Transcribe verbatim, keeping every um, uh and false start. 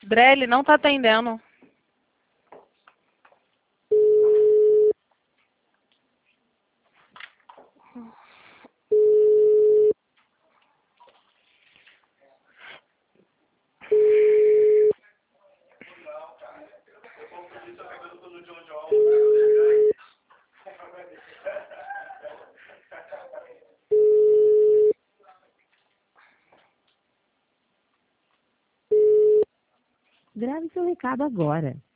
Brely não tá atendendo. Grave seu recado agora.